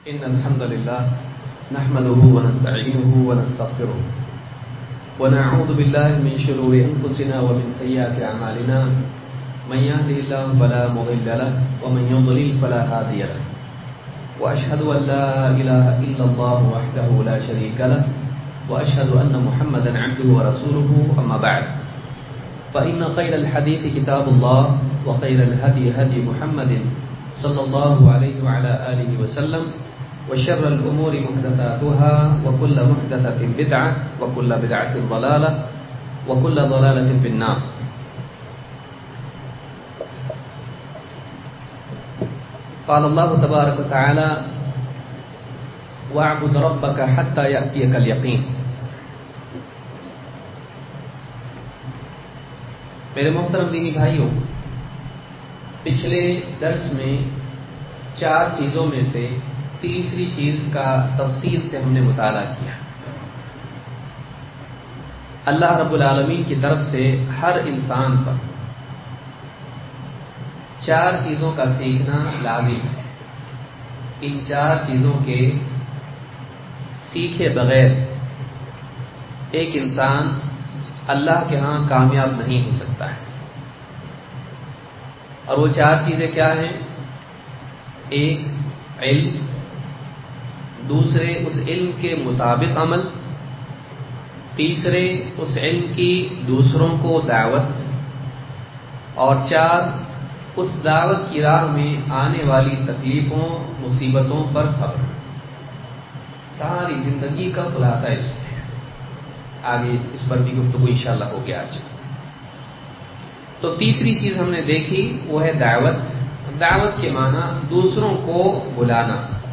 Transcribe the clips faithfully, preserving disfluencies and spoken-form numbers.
إن الحمد لله نحمده ونستعينه ونستغفره ونعوذ بالله من شرور أنفسنا ومن سيئات أعمالنا من يهده الله فلا مضل له ومن يضلل فلا هادي له وأشهد أن لا إله إلا الله وحده لا شريك له وأشهد أن محمدا عبده ورسوله أما بعد فإن خير الحديث كتاب الله وخير الهدي هدي محمد صلى الله عليه وعلى آله وسلم وشر الأمور محدثاتها وكل محدثة بدعة وكل بدعة ضلالة وكل ضلالة في النار. قال الله تبارك وتعالى واعبد ربك حتى يأتيك اليقين. میرے محترم دینی بھائیوں، پچھلے درس میں چار چیزوں میں سے تیسری چیز کا تفصیل سے ہم نے مطالعہ کیا. اللہ رب العالمین کی طرف سے ہر انسان پر چار چیزوں کا سیکھنا لازم ہے. ان چار چیزوں کے سیکھے بغیر ایک انسان اللہ کے ہاں کامیاب نہیں ہو سکتا ہے. اور وہ چار چیزیں کیا ہیں؟ ایک علم، دوسرے اس علم کے مطابق عمل، تیسرے اس علم کی دوسروں کو دعوت، اور چار اس دعوت کی راہ میں آنے والی تکلیفوں مصیبتوں پر صبر. ساری زندگی کا خلاصہ اس میں ہے. آگے اس پر بھی گفتگو انشاءاللہ ہوگی آج. تو تیسری چیز ہم نے دیکھی وہ ہے دعوت. دعوت کے معنی دوسروں کو بلانا.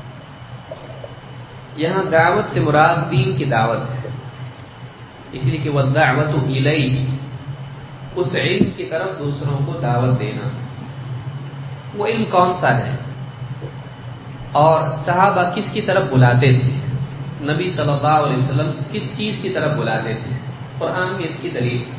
یہاں دعوت سے مراد دین کی دعوت ہے، اس لیے کہ وَالدَّعْوَةُ إِلَيْهِ، اس علم کی طرف دوسروں کو دعوت دینا. وہ علم کون سا ہے اور صحابہ کس کی طرف بلاتے تھے؟ نبی صلی اللہ علیہ وسلم کس چیز کی طرف بلاتے تھے؟ قرآن میں اس کی دلیل ہے.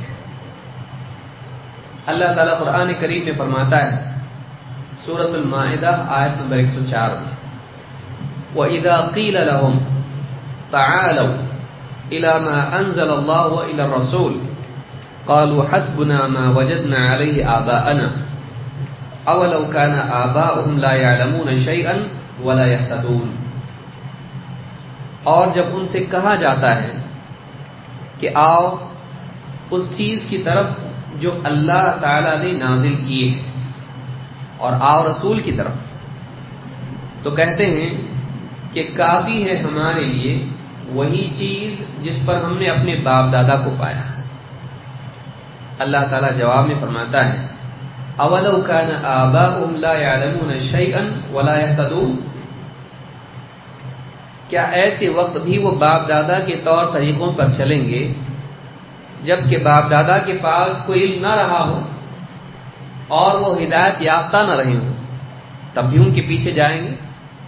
اللہ تعالیٰ قرآن کریم میں فرماتا ہے سورۃ المائدہ آیت نمبر ایک سو چار میں وَإِذَا قِيلَ لَهُمْ تَعَالَوْا إِلَى مَا أَنزَلَ اللَّهُ وَإِلَى الرَّسُولِ قَالُوا حَسْبُنَا مَا وَجَدْنَا عَلَيْهِ آبَاءَنَا أَوَلَوْ كَانَ آبَاؤُهُمْ لَا يَعْلَمُونَ شَيْئًا وَلَا يَهْتَدُونَ. اور جب ان سے کہا جاتا ہے کہ آؤ اس چیز کی طرف جو اللہ تعالی نے نازل کی ہے، اور آؤ رسول کی طرف، تو کہتے ہیں کہ کافی ہے ہمارے لیے وہی چیز جس پر ہم نے اپنے باپ دادا کو پایا. اللہ تعالیٰ جواب میں فرماتا ہے اولو کان آباؤہم لا یعلمون شیئا ولا یہتدون. کیا ایسے وقت بھی وہ باپ دادا کے طور طریقوں پر چلیں گے جبکہ باپ دادا کے پاس کوئی علم نہ رہا ہو اور وہ ہدایت یافتہ نہ رہے ہوں، تب بھی ان کے پیچھے جائیں گے؟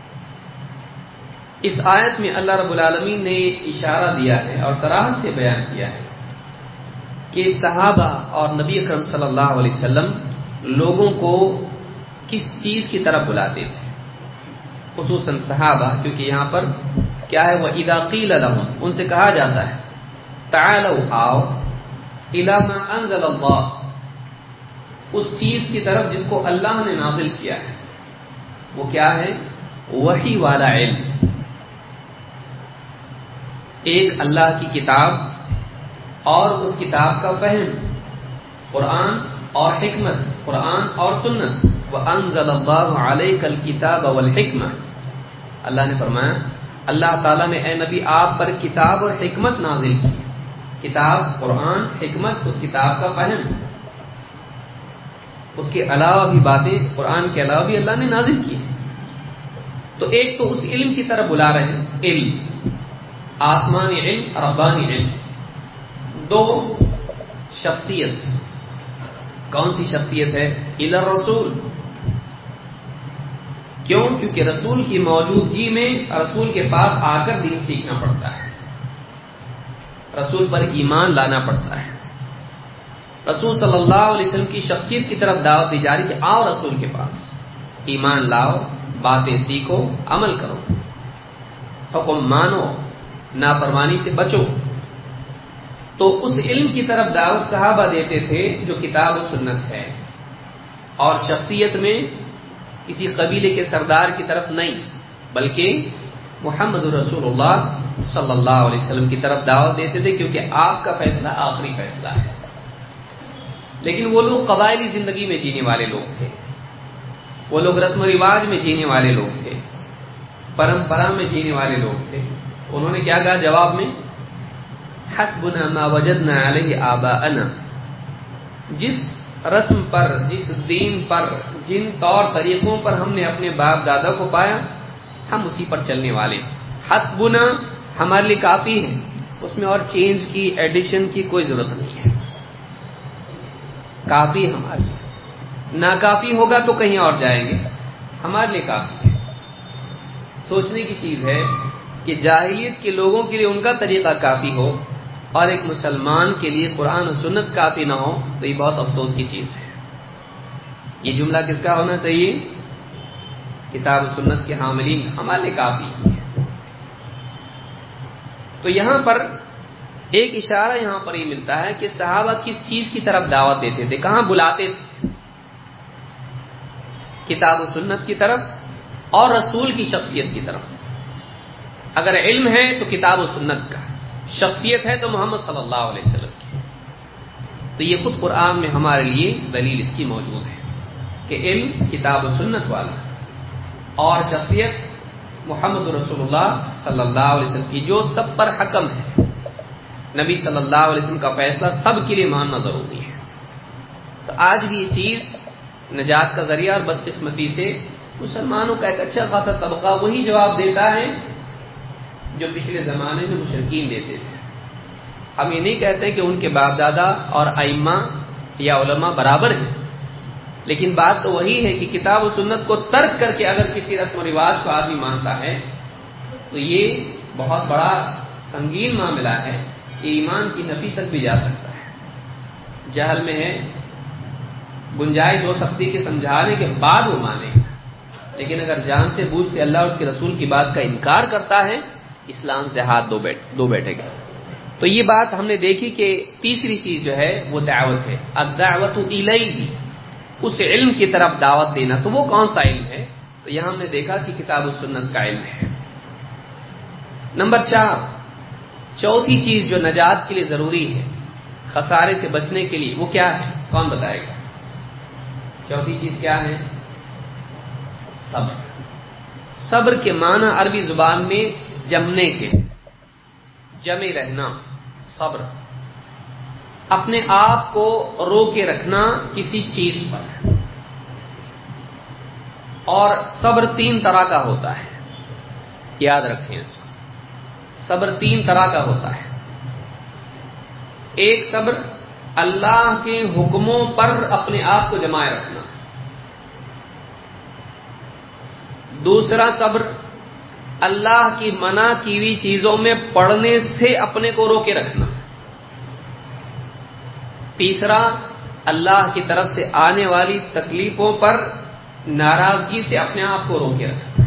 اس آیت میں اللہ رب العالمین نے اشارہ دیا ہے اور صراحت سے بیان کیا ہے کہ صحابہ اور نبی اکرم صلی اللہ علیہ وسلم لوگوں کو کس چیز کی طرف بلاتے تھے، خصوصاً صحابہ، کیونکہ یہاں پر کیا ہے وَإِذَا قِيلَ لَهُمْ، ان سے کہا جاتا ہے تعالوا آؤ إِلَى مَا أَنزَلَ اللَّهُ، اس چیز کی طرف جس کو اللہ نے نازل کیا ہے. وہ کیا ہے؟ وحی والا علم. ایک اللہ کی کتاب اور اس کتاب کا فہم، قرآن اور حکمت، قرآن اور سنت. وَأَنزَلَ اللَّهُ عَلَيْكَ الْكِتَابَ وَالْحِكْمَةَ، اللہ نے فرمایا اللہ تعالیٰ نے اے نبی آپ پر کتاب اور حکمت نازل کی. کتاب قرآن، حکمت اس کتاب کا فہم. اس کے علاوہ بھی باتیں قرآن کے علاوہ بھی اللہ نے نازل کی ہیں. تو ایک تو اس علم کی طرف بلا رہے ہیں، علم، آسمانی علم، ربانی علم. دو، شخصیت. کون سی شخصیت ہے؟ الی الرسول. کیوں؟ کیونکہ رسول کی موجودگی میں رسول کے پاس آ کر دین سیکھنا پڑتا ہے، رسول پر ایمان لانا پڑتا ہے. رسول صلی اللہ علیہ وسلم کی شخصیت کی طرف دعوت دی جا رہی کہ آؤ رسول کے پاس، ایمان لاؤ، باتیں سیکھو، عمل کرو. حکم مانو، نافرمانی سے بچو. تو اس علم کی طرف دعوت صحابہ دیتے تھے جو کتاب و سنت ہے، اور شخصیت میں کسی قبیلے کے سردار کی طرف نہیں، بلکہ محمد رسول اللہ صلی اللہ علیہ وسلم کی طرف دعوت دیتے تھے، کیونکہ آپ کا فیصلہ آخری فیصلہ ہے. لیکن وہ لوگ قبائلی زندگی میں جینے والے لوگ تھے، وہ لوگ رسم و رواج میں جینے والے لوگ تھے، پرمپرا میں جینے والے لوگ تھے. انہوں نے کیا کہا جواب میں؟ حسبنا ما وجدنا علیہ آباءنا، جس رسم پر، جس دین پر، جن طور طریقوں پر ہم نے اپنے باپ دادا کو پایا، ہم اسی پر چلنے والے. حسبنا ہمارے لیے کافی ہے، اس میں اور چینج کی، ایڈیشن کی کوئی ضرورت نہیں ہے. کافی ہمارے لیے، ناکافی ہوگا تو کہیں اور جائیں گے، ہمارے لیے کافی ہے. سوچنے کی چیز ہے کہ جاہلیت کے لوگوں کے لیے ان کا طریقہ کافی ہو اور ایک مسلمان کے لیے قرآن و سنت کافی نہ ہو، تو یہ بہت افسوس کی چیز ہے. یہ جملہ کس کا ہونا چاہیے؟ کتاب و سنت کے حاملین، ہمارے لیے کافی. تو یہاں پر ایک اشارہ یہاں پر یہ ملتا ہے کہ صحابہ کس چیز کی طرف دعوت دیتے تھے، کہاں بلاتے تھے؟ کتاب و سنت کی طرف اور رسول کی شخصیت کی طرف. اگر علم ہے تو کتاب و سنت کا، شخصیت ہے تو محمد صلی اللہ علیہ وسلم کی. تو یہ خود قرآن میں ہمارے لیے دلیل اس کی موجود ہے کہ علم کتاب و سنت والا اور شخصیت محمد رسول اللہ صلی اللہ علیہ وسلم کی، جو سب پر حکم ہے. نبی صلی اللہ علیہ وسلم کا فیصلہ سب کے لیے ماننا ضروری ہے. تو آج بھی یہ چیز نجات کا ذریعہ، اور بدقسمتی سے مسلمانوں کا ایک اچھا خاصا طبقہ وہی جواب دیتا ہے جو پچھلے زمانے میں مشرکین دیتے تھے. ہم یہ نہیں کہتے کہ ان کے باپ دادا اور ائمہ یا علماء برابر ہیں، لیکن بات تو وہی ہے کہ کتاب و سنت کو ترک کر کے اگر کسی رسم و رواج کو آدمی مانتا ہے تو یہ بہت بڑا سنگین معاملہ ہے کہ ایمان کی نفی تک بھی جا سکتا ہے. جہل میں ہے، گنجائش ہو سکتی کہ سمجھانے کے بعد وہ مانے، لیکن اگر جانتے بوجھتے اللہ اور اس کے رسول کی بات کا انکار کرتا ہے، اسلام سے ہاتھ دو بیٹھ دو بیٹھے گا. تو یہ بات ہم نے دیکھی کہ تیسری چیز جو ہے وہ دعوت ہے. الدعوت الیہ، اس علم کی طرف دعوت دینا. تو وہ کون سا علم ہے؟ تو یہاں ہم نے دیکھا کہ کتاب و سنت کا علم ہے. نمبر چار، چوتھی چیز جو نجات کے لیے ضروری ہے، خسارے سے بچنے کے لیے، وہ کیا ہے؟ کون بتائے گا؟ چوتھی چیز کیا ہے؟ صبر. صبر کے معنی عربی زبان میں جمنے کے، جمے رہنا. صبر اپنے آپ کو روکے رکھنا کسی چیز پر. اور صبر تین طرح کا ہوتا ہے، یاد رکھیں اس کو. صبر تین طرح کا ہوتا ہے. ایک صبر اللہ کے حکموں پر اپنے آپ کو جمائے رکھنا. دوسرا صبر اللہ کی منع کی ہوئی چیزوں میں پڑنے سے اپنے کو روکے رکھنا. تیسرا اللہ کی طرف سے آنے والی تکلیفوں پر ناراضگی سے اپنے آپ کو روکے رکھنا.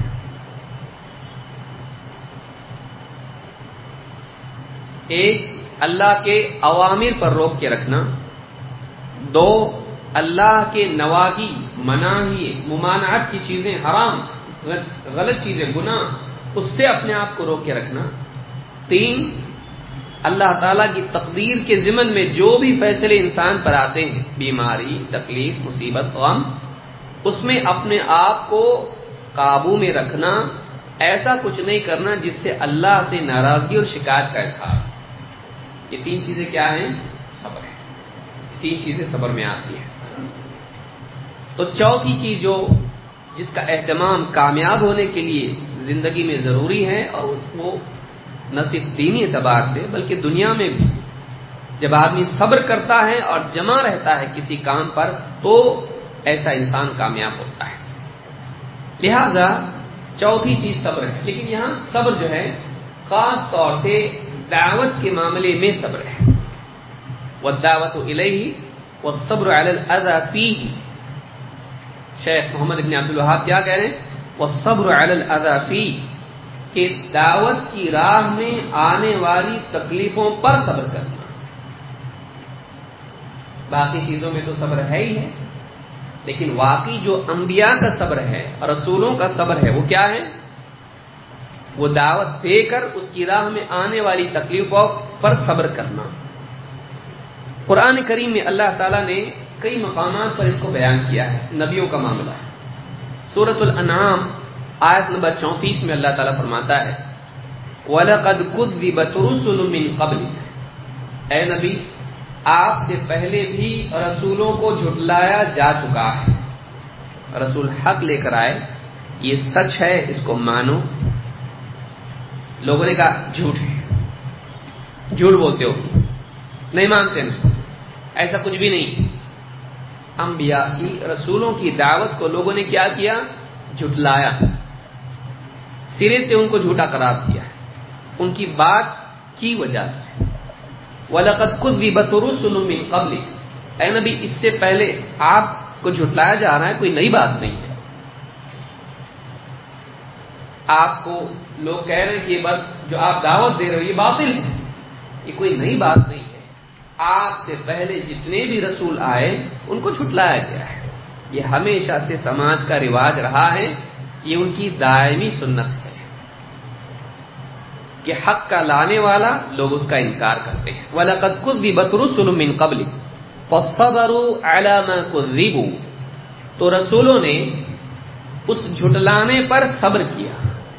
ایک اللہ کے اوامر پر روک کے رکھنا. دو اللہ کے نواہی، مناہی، ممانعت کی چیزیں، حرام غلط چیزیں، گناہ، اس سے اپنے آپ کو روک کے رکھنا. تین اللہ تعالیٰ کی تقدیر کے ضمن میں جو بھی فیصلے انسان پر آتے ہیں، بیماری، تکلیف، مصیبت، غم، اس میں اپنے آپ کو قابو میں رکھنا. ایسا کچھ نہیں کرنا جس سے اللہ سے ناراضگی اور شکایت کا اظہار. یہ تین چیزیں کیا ہیں؟ صبر ہے. تین چیزیں صبر میں آتی ہیں. تو چوتھی چیز جو جس کا اہتمام کامیاب ہونے کے لیے زندگی میں ضروری ہے، اور وہ نہ صرف دینی اعتبار سے بلکہ دنیا میں بھی، جب آدمی صبر کرتا ہے اور جمع رہتا ہے کسی کام پر تو ایسا انسان کامیاب ہوتا ہے. لہذا چوتھی چیز صبر ہے. لیکن یہاں صبر جو ہے خاص طور سے دعوت کے معاملے میں صبر ہے. والدعوت الیہ والصبر علی الاذى فیہ. شیخ محمد ابن عبد الوہاب کیا کہہ رہے ہیں؟ والصبر علی الاذى فیہ. کہ دعوت کی راہ میں آنے والی تکلیفوں پر صبر کرنا. باقی چیزوں میں تو صبر ہے ہی ہے، لیکن واقعی جو انبیاء کا صبر ہے، رسولوں کا صبر ہے، وہ کیا ہے؟ وہ دعوت دے کر اس کی راہ میں آنے والی تکلیفوں پر صبر کرنا. قرآن کریم میں اللہ تعالیٰ نے کئی مقامات پر اس کو بیان کیا ہے. نبیوں کا معاملہ سورۃ الانعام آیت نمبر چونتیس میں اللہ تعالیٰ فرماتا ہے وَلَقَدْ كُذِّبَتْ رُسُلٌ مِّن قَبْلِكَ، اے نبی آپ سے پہلے بھی رسولوں کو جھٹلایا جا چکا ہے. رسول حق لے کر آئے، یہ سچ ہے، اس کو مانو. لوگوں نے کہا جھوٹ ہے، جھوٹ بولتے ہو، نہیں مانتے ہیں اس کو، ایسا کچھ بھی نہیں. انبیاء کی، رسولوں کی دعوت کو لوگوں نے کیا کیا؟ جھٹلایا، سرے سے ان کو جھوٹا قرار دیا ہے ان کی بات کی وجہ سے. وَلَقَدْ كُذِّبَتْ رُسُلٌ مِّن قَبْلِكَ، اے نبی اس سے پہلے آپ کو جھٹلایا جا رہا ہے، کوئی نئی بات نہیں ہے. آپ کو لوگ کہہ رہے ہیں کہ یہ بات جو آپ دعوت دے رہے ہو یہ باطل ہے، یہ کوئی نئی بات نہیں ہے. آپ سے پہلے جتنے بھی رسول آئے ان کو جھٹلایا گیا ہے. یہ ہمیشہ سے سماج کا رواج رہا ہے، یہ ان کی دائمی سنت ہے کہ حق کا لانے والا لوگ اس کا انکار کرتے ہیں. وَلَقَدْ كُذِّبَتْ رُسُلٌ مِّن قَبْلِكَ فَصَبَرُوا عَلَىٰ مَا كُذِّبُوا، تو رسولوں نے اس جھٹلانے پر صبر کیا.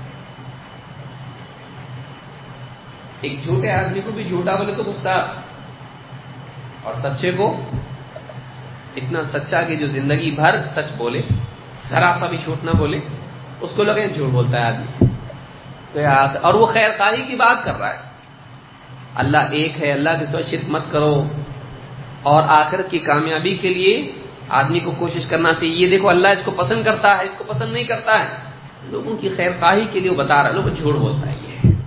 ایک جھوٹے آدمی کو بھی جھوٹا بولے تو غصہ، اور سچے کو اتنا سچا کہ جو زندگی بھر سچ بولے، ذرا سا بھی جھوٹ نہ بولے، اس کو لگے جھوٹ بولتا ہے آدمی، اور وہ خیر خواہی کی بات کر رہا ہے. اللہ ایک ہے، اللہ کے سوا شرک مت کرو، اور آخرت کی کامیابی کے لیے آدمی کو کوشش کرنا چاہیے. یہ دیکھو اللہ اس کو پسند کرتا ہے، اس کو پسند نہیں کرتا ہے. لوگوں کی خیر خواہی کے لیے وہ بتا رہا ہے، لوگوں کو جھوٹ بولتا ہے. یہ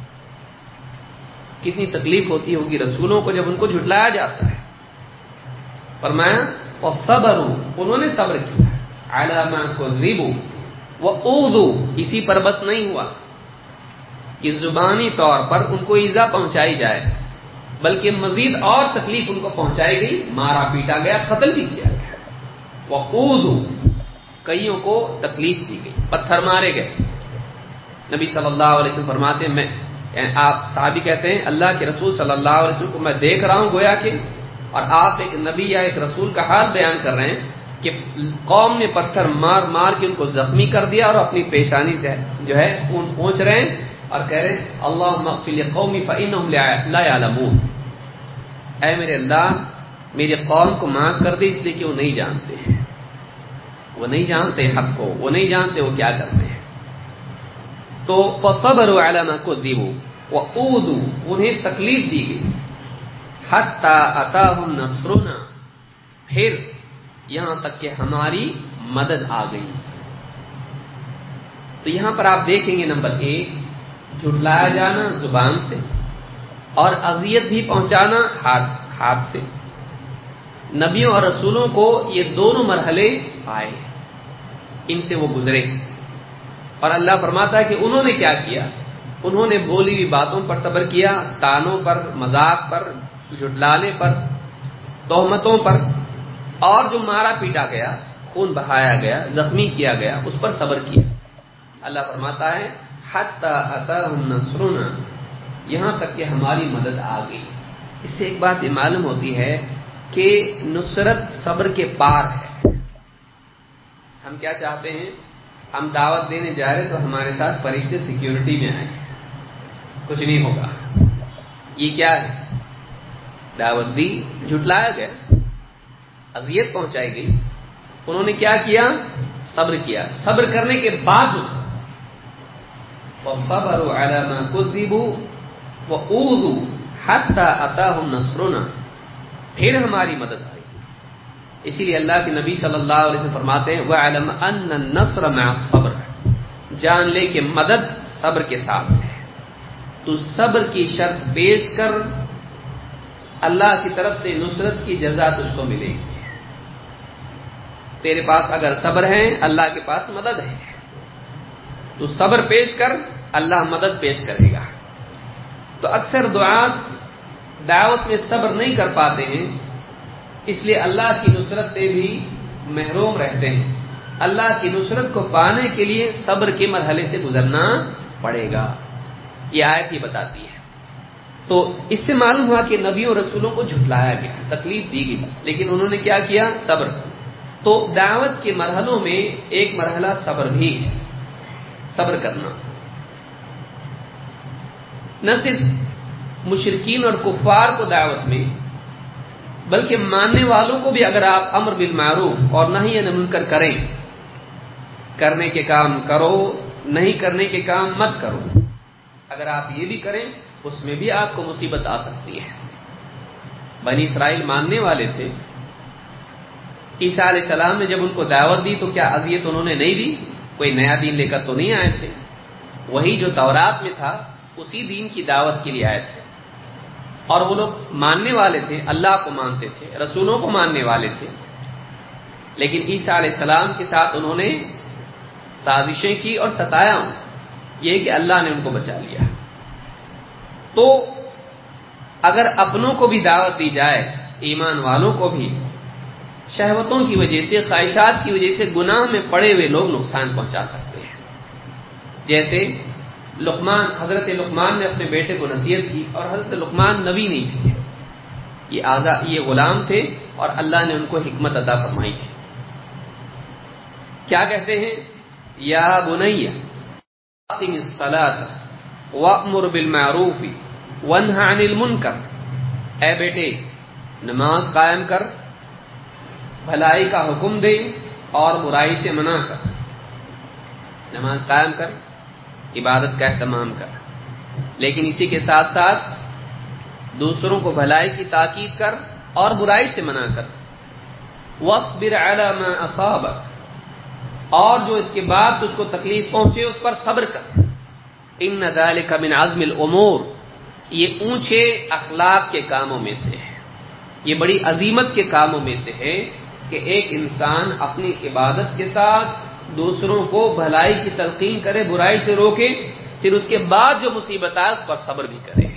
کتنی تکلیف ہوتی ہوگی رسولوں کو جب ان کو جھٹلایا جاتا ہے. فرمایا وَصَبَرُوا، انہوں نے صبر کیا، عَلَىٰ مَا كُذِّبُوا وَأُوذُوا، اسی پر بس نہیں ہوا کہ زبانی طور پر ان کو ایذا پہنچائی جائے، بلکہ مزید اور تکلیف ان کو پہنچائی گئی، مارا پیٹا گیا، قتل بھی کیا گیا. وَأُوذُوا، کئیوں کو تکلیف دی گئی، پتھر مارے گئے. نبی صلی اللہ علیہ وسلم فرماتے ہیں، میں آپ صحابی کہتے ہیں اللہ کے رسول صلی اللہ علیہ وسلم کو میں دیکھ رہا ہوں گویا کہ، اور آپ ایک نبی یا ایک رسول کا حال بیان کر رہے ہیں کہ قوم نے پتھر مار مار کے ان کو زخمی کر دیا اور اپنی پیشانی سے جو ہے خون پہنچ رہے ہیں اور کہہ رہے ہیں اللہم اغفر لقومی فإنہم لا یعلمون، اے میرے اللہ میری قوم کو معاف کر دے اس لیے کہ وہ نہیں جانتے ہیں، وہ نہیں جانتے حق کو، وہ نہیں جانتے وہ کیا کرتے ہیں. تو فصبروا علی ما کذبوا وأوذوا، انہیں تکلیف دی گئی، حتی اتاہم نصرنا، پھر یہاں تک کہ ہماری مدد آ گئی. تو یہاں پر آپ دیکھیں گے نمبر ایک، جھٹلایا جانا زبان سے، اور اذیت بھی پہنچانا ہاتھ ہاتھ سے. نبیوں اور رسولوں کو یہ دونوں مرحلے آئے، ان سے وہ گزرے. اور اللہ فرماتا ہے کہ انہوں نے کیا کیا؟ انہوں نے بولی ہوئی باتوں پر صبر کیا، تانوں پر، مذاق پر، جھٹلانے پر، تہمتوں پر، اور جو مارا پیٹا گیا، خون بہایا گیا، زخمی کیا گیا، اس پر صبر کیا. اللہ فرماتا ہے حتی اتاہم نصرنا، یہاں تک کہ ہماری مدد آ گئی. اس سے ایک بات یہ معلوم ہوتی ہے کہ نصرت صبر کے پار ہے. ہم کیا چاہتے ہیں؟ ہم دعوت دینے جا رہے تو ہمارے ساتھ فرشتے سیکیورٹی میں آئیں، کچھ نہیں ہوگا. یہ کیا ہے؟ دعوت دی، جھٹلایا گیا، اذیت پہنچائی گئی. انہوں نے کیا کیا؟ صبر کیا. صبر کرنے کے بعد وَصَبَرُوا عَلَىٰ مَا كُذِّبُوا وَأُوذُوا حَتَّىٰ أَتَاهُمْ نَصْرُنَا، پھر ہماری مدد آئی. اسی لیے اللہ کے نبی صلی اللہ علیہ وسلم فرماتے ہیں وَاعْلَمْ أَنَّ النَّصْرَ مَعَ الصَّبْرِ، جان لے کہ مدد صبر کے ساتھ ہے. تو صبر کی شرط پیش کر، اللہ کی طرف سے نصرت کی جزا تجھ کو ملے گی. تیرے پاس اگر صبر ہے، اللہ کے پاس مدد ہے. تو صبر پیش کر، اللہ مدد پیش کرے گا۔ تو اکثر دعات دعوت میں صبر نہیں کر پاتے ہیں، اس لیے اللہ کی نصرت سے بھی محروم رہتے ہیں۔ اللہ کی نصرت کو پانے کے لیے صبر کے مرحلے سے گزرنا پڑے گا، یہ آیت ہی بتاتی ہے۔ تو اس سے معلوم ہوا کہ نبیوں اور رسولوں کو جھٹلایا گیا، تکلیف دی گئی، لیکن انہوں نے کیا کیا؟ صبر۔ تو دعوت کے مرحلوں میں ایک مرحلہ صبر بھی ہے، صبر کرنا۔ نہ صرف مشرکین اور کفار کو دعوت میں، بلکہ ماننے والوں کو بھی اگر آپ امر بالمعروف اور نہی عن المنکر کریں، کرنے کے کام کرو، نہیں کرنے کے کام مت کرو، اگر آپ یہ بھی کریں اس میں بھی آپ کو مصیبت آ سکتی ہے۔ بنی اسرائیل ماننے والے تھے، عیسیٰ علیہ السلام نے جب ان کو دعوت دی تو کیا اذیت انہوں نے نہیں دی؟ کوئی نیا دین لے کر تو نہیں آئے تھے، وہی جو تورات میں تھا اسی دین کی دعوت کے لیے آئے تھے، اور وہ لوگ ماننے والے تھے، اللہ کو مانتے تھے، رسولوں کو ماننے والے تھے، لیکن عیسیٰ علیہ السلام کے ساتھ انہوں نے سازشیں کی اور ستایا، یہ کہ اللہ نے ان کو بچا لیا۔ تو اگر اپنوں کو بھی دعوت دی جائے، ایمان والوں کو بھی، شہوتوں کی وجہ سے، خواہشات کی وجہ سے گناہ میں پڑے ہوئے لوگ نقصان پہنچا سکتے ہیں۔ جیسے لقمان، حضرت لقمان نے اپنے بیٹے کو نصیحت کی، اور حضرت لقمان نبی نہیں تھے، یہ آزاد یہ غلام تھے، اور اللہ نے ان کو حکمت عطا فرمائی تھی۔ کیا کہتے ہیں؟ یا بنی اقم الصلاۃ وامر بالمعروف وانھ عن المنکر، اے بیٹے نماز قائم کر، بھلائی کا حکم دے اور برائی سے منع کر۔ نماز قائم کر، عبادت کا اہتمام کر، لیکن اسی کے ساتھ ساتھ دوسروں کو بھلائی کی تاکید کر اور برائی سے منع کر۔ واصبر علی ما اصابک، اور جو اس کے بعد تجھ کو تکلیف پہنچے اس پر صبر کر۔ ان ذلک من عزم الامور، یہ اونچے اخلاق کے کاموں میں سے ہے، یہ بڑی عظیمت کے کاموں میں سے ہے کہ ایک انسان اپنی عبادت کے ساتھ دوسروں کو بھلائی کی تلقین کرے، برائی سے روکے، پھر اس کے بعد جو مصیبت آئے اس پر صبر بھی کرے۔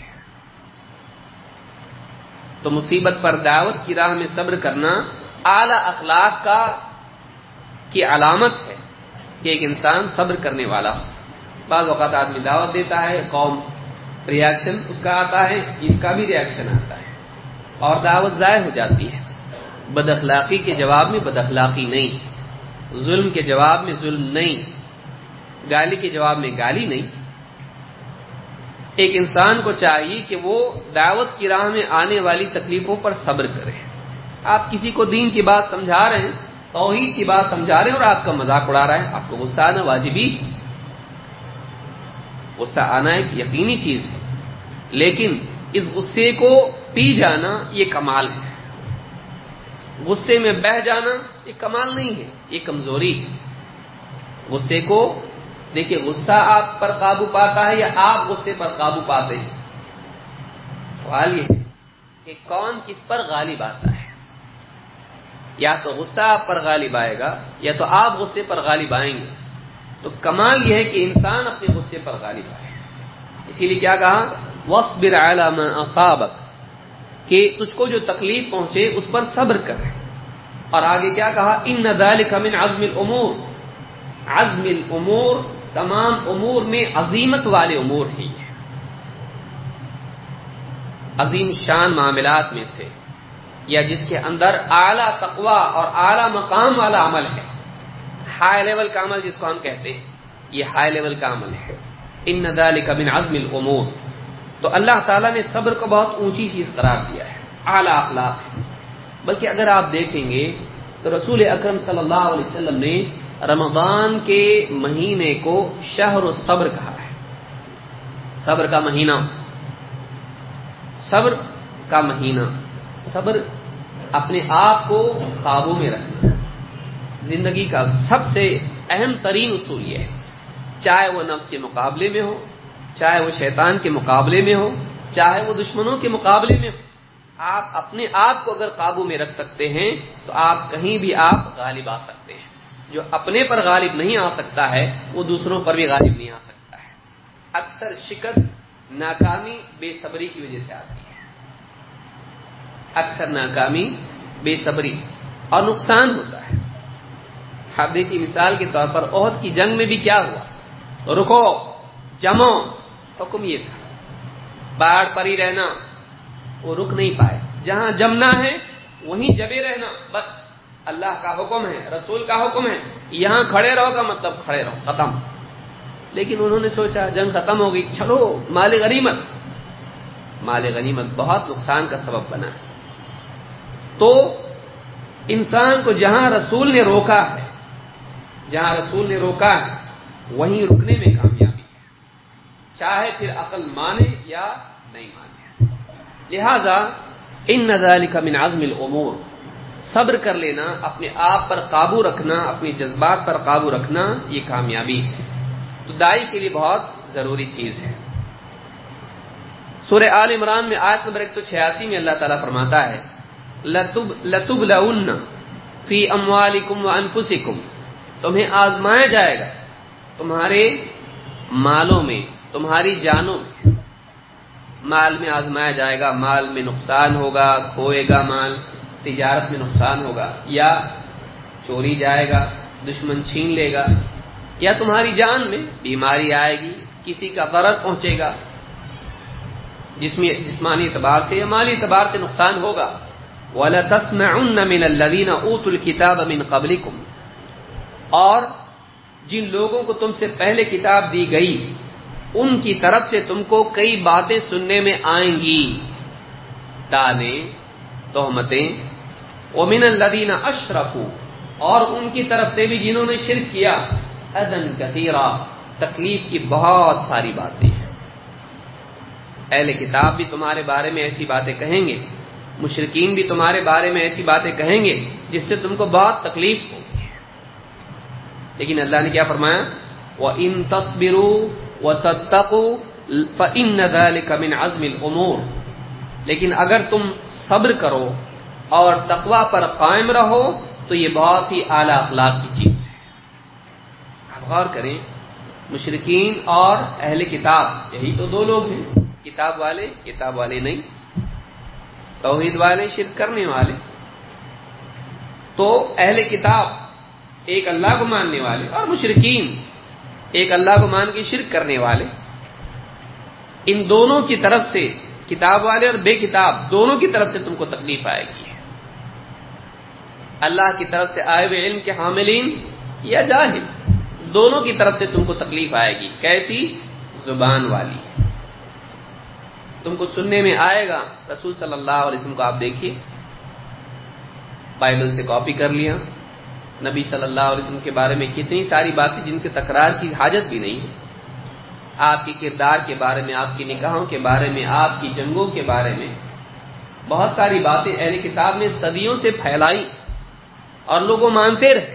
تو مصیبت پر دعوت کی راہ میں صبر کرنا اعلی اخلاق کا کی علامت ہے کہ ایک انسان صبر کرنے والا ہو۔ بعض اوقات آدمی دعوت دیتا ہے، قوم ریاکشن اس کا آتا ہے، اس کا بھی ریاکشن آتا ہے، اور دعوت ضائع ہو جاتی ہے۔ بد اخلاقی کے جواب میں بد اخلاقی نہیں، ظلم کے جواب میں ظلم نہیں، گالی کے جواب میں گالی نہیں۔ ایک انسان کو چاہیے کہ وہ دعوت کی راہ میں آنے والی تکلیفوں پر صبر کرے۔ آپ کسی کو دین کی بات سمجھا رہے ہیں، توحید کی بات سمجھا رہے ہیں، اور آپ کا مذاق اڑا رہا ہے، آپ کو غصہ آنا واجبی، غصہ آنا ایک یقینی چیز ہے، لیکن اس غصے کو پی جانا یہ کمال ہے، غصے میں بہہ جانا یہ کمال نہیں ہے، یہ کمزوری ہے۔ غصے کو دیکھیے، غصہ آپ پر قابو پاتا ہے یا آپ غصے پر قابو پاتے ہیں؟ سوال یہ ہے کہ کون کس پر غالب آتا ہے؟ یا تو غصہ آپ پر غالب آئے گا یا تو آپ غصے پر غالب آئیں گے۔ تو کمال یہ ہے کہ انسان اپنے غصے پر غالب آئے، اسی لیے کیا کہا؟ واصبر علی ما اصابک، کہ تجھ کو جو تکلیف پہنچے اس پر صبر کر، اور آگے کیا کہا؟ ان ذلک من عزم الامور، عزم الامور تمام امور میں عظیمت والے امور ہیں، عظیم شان معاملات میں سے، یا جس کے اندر اعلیٰ تقوی اور اعلیٰ مقام والا عمل ہے، ہائی لیول کا عمل جس کو ہم کہتے ہیں، یہ ہائی لیول کا عمل ہے۔ ان ذلک من عزم الامور، تو اللہ تعالیٰ نے صبر کو بہت اونچی چیز قرار دیا ہے، اعلیٰ اخلاق ہے۔ بلکہ اگر آپ دیکھیں گے تو رسول اکرم صلی اللہ علیہ وسلم نے رمضان کے مہینے کو شہر الصبر کہا ہے، صبر کا مہینہ، صبر کا مہینہ، صبر اپنے آپ کو قابو میں رکھنا زندگی کا سب سے اہم ترین اصول یہ ہے، چاہے وہ نفس کے مقابلے میں ہو، چاہے وہ شیطان کے مقابلے میں ہو، چاہے وہ دشمنوں کے مقابلے میں ہو، آپ اپنے آپ کو اگر قابو میں رکھ سکتے ہیں تو آپ کہیں بھی آپ غالب آ سکتے ہیں۔ جو اپنے پر غالب نہیں آ سکتا ہے وہ دوسروں پر بھی غالب نہیں آ سکتا ہے۔ اکثر شکست ناکامی بے صبری کی وجہ سے آتی ہے. اکثر ناکامی بے صبری اور نقصان ہوتا ہے. آپ دیکھیے مثال کے طور پر احد کی جنگ میں بھی کیا ہوا؟ رکو جمو حکم یہ تھا، باڑ پری رہنا، وہ رک نہیں پائے. جہاں جمنا ہے وہیں جبے رہنا، بس اللہ کا حکم ہے، رسول کا حکم ہے، یہاں کھڑے رہو کا مطلب کھڑے رہو، ختم. لیکن انہوں نے سوچا جنگ ختم ہو گئی، چلو مال غنیمت. مال غنیمت بہت نقصان کا سبب بنا. تو انسان کو جہاں رسول نے روکا ہے، جہاں رسول نے روکا ہے وہیں رکنے میں کامیابی ہے، چاہے پھر عقل مانے یا نہیں مانے. لہذا ان ذلک من عزم الامور، صبر کر لینا، اپنے آپ پر قابو رکھنا، اپنے جذبات پر قابو رکھنا، یہ کامیابی ہے. تو داعی کے لیے بہت ضروری چیز ہے. سورہ آل عمران میں آیت نمبر ایک سو چھیاسی میں اللہ تعالیٰ فرماتا ہے لَتُبْلَوُنَّ فِي أَمْوَالِكُمْ وَأَنفُسِكُمْ، تمہیں آزمایا جائے گا تمہارے مالوں میں، تمہاری جانوں میں. مال میں آزمایا جائے گا، مال میں نقصان ہوگا، کھوئے گا مال، تجارت میں نقصان ہوگا، یا چوری جائے گا، دشمن چھین لے گا، یا تمہاری جان میں بیماری آئے گی، کسی کا ضرر پہنچے گا، جسمانی اعتبار سے یا مالی اعتبار سے نقصان ہوگا. وَلَتَسْمَعُنَّ مِنَ الَّذِينَ أُوتُوا الْكِتَابَ مِنْ قَبْلِكُمْ، اور جن لوگوں کو تم سے پہلے کتاب دی گئی ان کی طرف سے تم کو کئی باتیں سننے میں آئیں گی، تانے، تہمتیں. وَمِنَ الَّذِينَ أَشْرَكُوا، اور ان کی طرف سے بھی جنہوں نے شرک کیا، أَذًى كَثِيرًا، تکلیف کی بہت ساری باتیں ہیں. اہل کتاب بھی تمہارے بارے میں ایسی باتیں کہیں گے، مشرکین بھی تمہارے بارے میں ایسی باتیں کہیں گے جس سے تم کو بہت تکلیف ہوگی. لیکن اللہ نے کیا فرمایا؟ وَإِن تَصْبِرُوا وَتَتَّقُوا فَإِنَّ ذَلِكَ مِنْ عَزْمِ الْأُمُورِ، لیکن اگر تم صبر کرو اور تقوی پر قائم رہو تو یہ بہت ہی اعلیٰ اخلاق کی چیز ہے. آپ غور کریں، مشرکین اور اہل کتاب یہی تو دو لوگ ہیں، کتاب والے کتاب والے نہیں، توحید والے شرک کرنے والے. تو اہل کتاب ایک اللہ کو ماننے والے، اور مشرکین ایک اللہ کو مان کے شرک کرنے والے. ان دونوں کی طرف سے، کتاب والے اور بے کتاب دونوں کی طرف سے تم کو تکلیف آئے گی. اللہ کی طرف سے آئے ہوئے علم کے حاملین یا جاہل، دونوں کی طرف سے تم کو تکلیف آئے گی. کیسی؟ زبان والی. تم کو سننے میں آئے گا. رسول صلی اللہ علیہ وسلم کو آپ دیکھیے، بائبل سے کاپی کر لیا. نبی صلی اللہ علیہ وسلم کے بارے میں کتنی ساری باتیں جن کے تکرار کی حاجت بھی نہیں ہے. آپ کے کردار کے بارے میں، آپ کی نکاحوں کے بارے میں، آپ کی جنگوں کے بارے میں بہت ساری باتیں اہل کتاب نے صدیوں سے پھیلائی اور لوگوں مانتے رہے.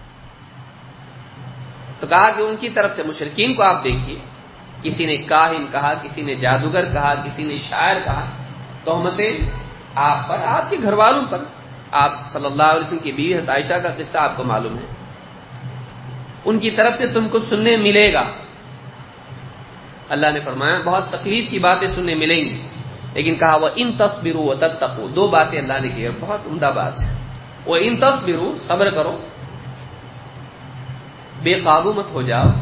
تو کہا کہ ان کی طرف سے مشرکین کو آپ دیکھیے، کسی نے کاہن کہا، کسی نے جادوگر کہا، کسی نے شاعر کہا. تہمتیں آپ پر، آپ کے گھر والوں پر. آپ صلی اللہ علیہ وسلم کی بیوی حضرت عائشہ کا قصہ آپ کو معلوم ہے. ان کی طرف سے تم کو سننے ملے گا. اللہ نے فرمایا بہت تکلیف کی باتیں سننے ملیں گی، لیکن کہا وَإِن تَصْبِرُوا وَتَتَّقُوا، دو باتیں اللہ نے کی، بہت عمدہ بات ہے. وَإِن تَصْبِرُوا، صبر کرو، بے قابو مت ہو جاؤ،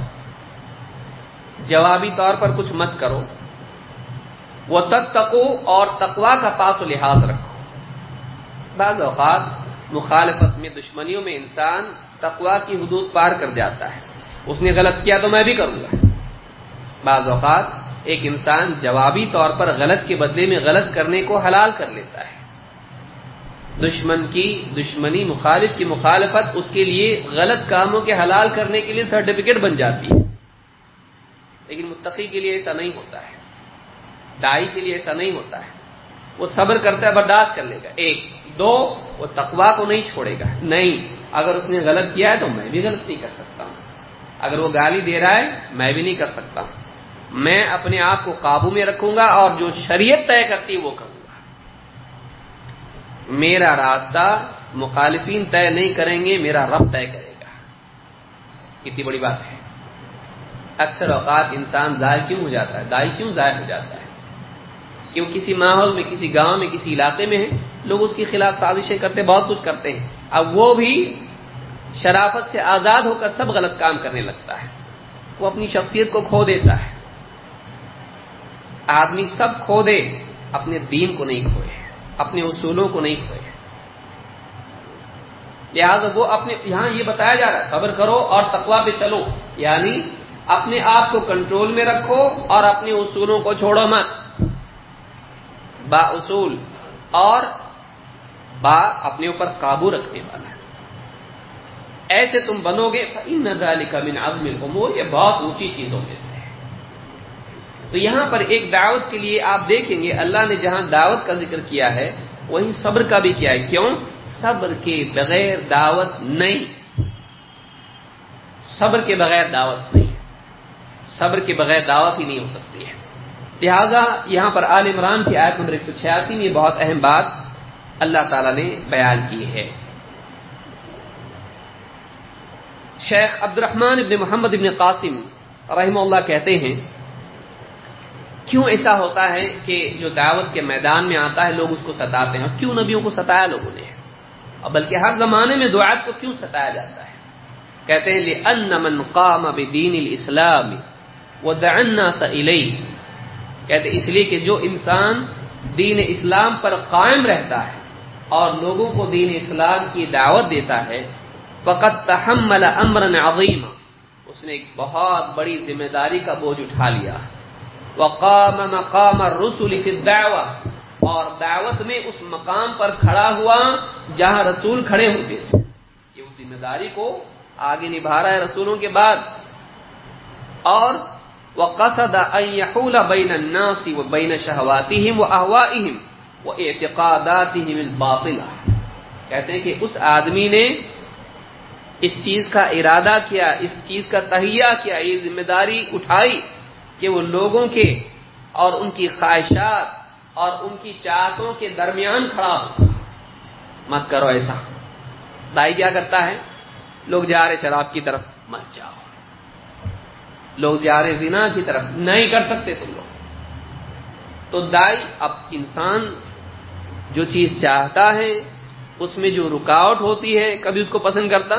جوابی طور پر کچھ مت کرو. وَتَتَّقُوا، اور تقوی کا پاس و لحاظ رکھو. بعض اوقات مخالفت میں، دشمنیوں میں انسان تقوی کی حدود پار کر جاتا ہے. اس نے غلط کیا تو میں بھی کروں گا. بعض اوقات ایک انسان جوابی طور پر غلط کے بدلے میں غلط کرنے کو حلال کر لیتا ہے. دشمن کی دشمنی، مخالف کی مخالفت اس کے لیے غلط کاموں کے حلال کرنے کے لیے سرٹیفکیٹ بن جاتی ہے. لیکن متقی کے لیے ایسا نہیں ہوتا ہے، داعی کے لیے ایسا نہیں ہوتا ہے. وہ صبر کرتا ہے، برداشت کر لے گا. ایک دو، وہ تقوی کو نہیں چھوڑے گا. نہیں، اگر اس نے غلط کیا ہے تو میں بھی غلط نہیں کر سکتا ہوں. اگر وہ گالی دے رہا ہے میں بھی نہیں کر سکتا ہوں. میں اپنے آپ کو قابو میں رکھوں گا اور جو شریعت طے کرتی ہے وہ کروں گا. میرا راستہ مخالفین طے نہیں کریں گے، میرا رب طے کرے گا. کتنی بڑی بات ہے. اکثر اوقات انسان ضائع کیوں ہو جاتا ہے دائی کیوں ضائع ہو جاتا ہے؟ کیوں کسی ماحول میں، کسی گاؤں میں، کسی علاقے میں ہے، لوگ اس کے خلاف سازشیں کرتے، بہت کچھ کرتے ہیں، اب وہ بھی شرافت سے آزاد ہو کر سب غلط کام کرنے لگتا ہے، وہ اپنی شخصیت کو کھو دیتا ہے۔ آدمی سب کھو دے، اپنے دین کو نہیں کھوئے، اپنے اصولوں کو نہیں کھوئے۔ لہذا وہ اپنے یہاں یہ بتایا جا رہا ہے صبر کرو اور تقویٰ پہ چلو، یعنی اپنے آپ کو کنٹرول میں رکھو اور اپنے اصولوں کو چھوڑو مت۔ با اصول اور با اپنے اوپر قابو رکھنے والا ہے، ایسے تم بنو گے فإن ذلک من عزم الامور، یہ بہت اونچی چیزوں میں سے ہے۔ تو یہاں پر ایک دعوت کے لیے آپ دیکھیں گے اللہ نے جہاں دعوت کا ذکر کیا ہے وہیں صبر کا بھی کیا ہے۔ کیوں؟ صبر کے بغیر دعوت نہیں، صبر کے بغیر دعوت نہیں، صبر کے بغیر دعوت ہی نہیں ہو سکتی ہے۔ لہذا یہاں پر آل عمران کی آیت نمبر ایک سو چھیاسی میں بہت اہم بات اللہ تعالی نے بیان کی ہے۔ شیخ عبد الرحمن ابن محمد ابن قاسم رحمہ اللہ کہتے ہیں کیوں ایسا ہوتا ہے کہ جو دعوت کے میدان میں آتا ہے لوگ اس کو ستاتے ہیں، اور کیوں نبیوں کو ستایا لوگوں نے، اور بلکہ ہر زمانے میں دعات کو کیوں ستایا جاتا ہے؟ کہتے ہیں لِأَنَّ مَنْ قَامَ بِدِينِ الْإِسْلَامِ وَدَعَ النَّاسَ إِلَيْهِ، کہتے ہیں اس لیے کہ جو انسان دین اسلام پر قائم رہتا ہے اور لوگوں کو دین اسلام کی دعوت دیتا ہے، فَقَدْ تَحَمَّلَ أَمْرًا عَظِيمًا، اس نے ایک بہت بڑی ذمہ داری کا بوجھ اٹھا لیا، وَقَامَ مَقَامَ الرُّسُلِ فِي الدَّعْوَةِ، اور دعوت میں اس مقام پر کھڑا ہوا جہاں رسول کھڑے ہوتے تھے، یہ اس ذمہ داری کو آگے نبھا رہا ہے رسولوں کے بعد۔ اور وَقَصَدَ أَن يَحُولَ بَيْنَ النَّاسِ وَبَيْنَ شَهَوَاتِهِمْ وَأَهْوَائِهِمْ وَاعْتِقَادَاتِهِمْ الْبَاطِلَةِ، کہتے ہیں کہ اس آدمی نے اس چیز کا ارادہ کیا، اس چیز کا تہیہ کیا، یہ ذمہ داری اٹھائی کہ وہ لوگوں کے اور ان کی خواہشات اور ان کی چاہتوں کے درمیان کھڑا ہو۔ مت کرو ایسا۔ دائی کیا کرتا ہے؟ لوگ جا رہے شراب کی طرف، مت جاؤ، لوگ جا رہے زنا کی طرف، نہیں کر سکتے تم لوگ۔ تو دائی اب انسان جو چیز چاہتا ہے اس میں جو رکاوٹ ہوتی ہے کبھی اس کو پسند کرتا؟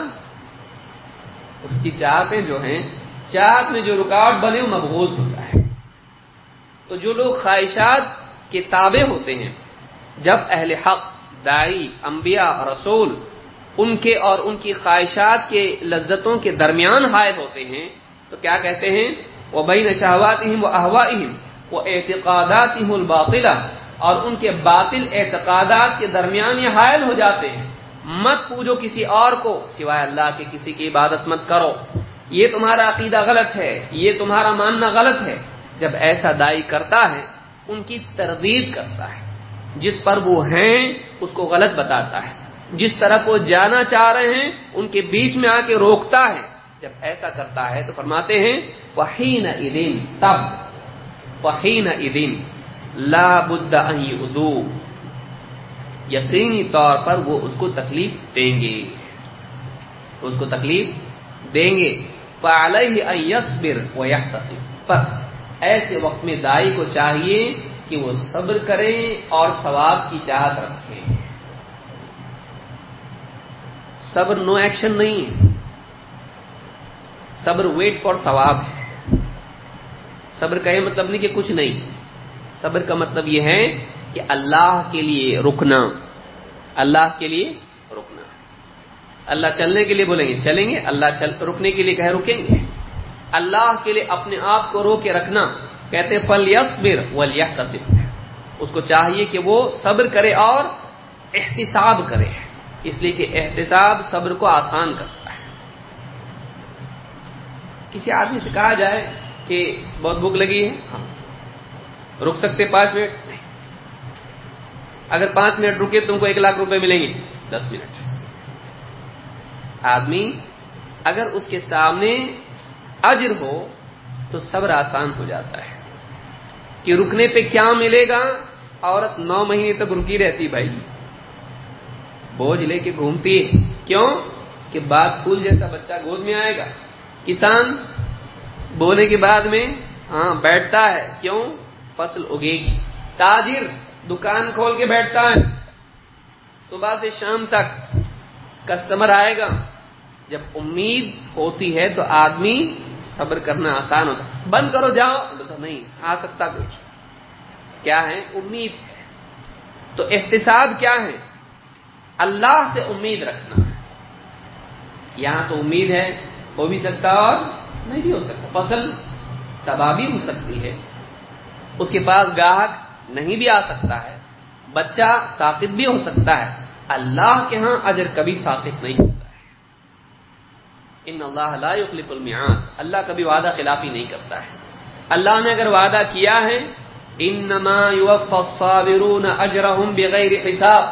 اس کی چاہتیں جو ہیں، چاہت میں جو رکاوٹ بنے وہ مبغوض ہوتا ہے۔ تو جو لوگ خواہشات کے تابع ہوتے ہیں، جب اہل حق، دائی، انبیاء، رسول ان کے اور ان کی خواہشات کے لذتوں کے درمیان حائل ہوتے ہیں تو کیا کہتے ہیں؟ وَبَيْنَ شَهَوَاتِهِمْ وَأَهْوَائِهِمْ وَاعْتِقَادَاتِهِمُ الْبَاطِلَةِ، اور ان کے باطل اعتقادات کے درمیان یہ حائل ہو جاتے ہیں۔ مت پوجو کسی اور کو سوائے اللہ کے، کسی کی عبادت مت کرو، یہ تمہارا عقیدہ غلط ہے، یہ تمہارا ماننا غلط ہے۔ جب ایسا دائی کرتا ہے ان کی تردید کرتا ہے، جس پر وہ ہیں اس کو غلط بتاتا ہے، جس طرف وہ جانا چاہ رہے ہیں ان کے بیچ میں آ کے روکتا ہے۔ جب ایسا کرتا ہے تو فرماتے ہیں وَحِينَئِذٍ، تب وَحِينَئِذٍ لَا بُدَّ أَن يُؤْذُوهُ، یقینی طور پر وہ اس کو تکلیف دیں گے، اس کو تکلیف دیں گے۔ فَعَلَيْهِ أَن يَصْبِرْ وَيَحْتَسِبْ، بس ایسے وقت میں دائی کو چاہیے کہ وہ صبر کرے اور ثواب کی چاہت رکھے۔ صبر نو ایکشن نہیں ہے، صبر ویٹ فار ثواب ہے۔ صبر کا یہ مطلب نہیں کہ کچھ نہیں، صبر کا مطلب یہ ہے کہ اللہ کے لیے رکنا، اللہ کے لیے رکنا۔ اللہ چلنے کے لیے بولیں گے چلیں گے، اللہ چل رکنے کے لیے کہے رکیں گے۔ اللہ کے لیے اپنے آپ کو رو کے رکھنا، کہتے ہیں فَلْيَصْبِرْ وَلْيَحْتَسِبْ، اس کو چاہیے کہ وہ صبر کرے اور احتساب کرے، اس لیے کہ احتساب صبر کو آسان کرتا ہے۔ کسی آدمی سے کہا جائے کہ بہت بھوک لگی ہے، ہاں رک سکتے پانچ منٹ؟ نہیں، اگر پانچ منٹ رکے تم کو ایک لاکھ روپے ملیں گے، دس منٹ۔ آدمی اگر اس کے سامنے اجر ہو تو صبر آسان ہو جاتا ہے کہ رکنے پہ کیا ملے گا۔ عورت نو مہینے تک رکی رہتی بھائی، بوجھ لے کے گھومتی ہے، کیوں؟ اس کے بعد پھول جیسا بچہ گود میں آئے گا۔ کسان بونے کے بعد میں ہاں بیٹھتا ہے، کیوں؟ فصل اگے گی۔ تاجر دکان کھول کے بیٹھتا ہے، صبح سے شام تک کسٹمر آئے گا۔ جب امید ہوتی ہے تو آدمی صبر کرنا آسان ہوتا ہے۔ بند کرو جاؤ تو نہیں آ سکتا کچھ، کیا ہے؟ امید ہے۔ تو احتساب کیا ہے؟ اللہ سے امید رکھنا ہے۔ یہاں تو امید ہے، ہو بھی سکتا اور نہیں بھی ہو سکتا، فصل تباہ بھی ہو سکتی ہے، اس کے پاس گاہک نہیں بھی آ سکتا ہے، بچہ ساقط بھی ہو سکتا ہے۔ اللہ کے ہاں اجر کبھی ساقط نہیں ہوتا ہے۔ ان اللہ لا یخلف المیعاد، اللہ کبھی وعدہ خلافی نہیں کرتا ہے۔ اللہ نے اگر وعدہ کیا ہے انما یوفی الصابرون اجرهم بغیر حساب،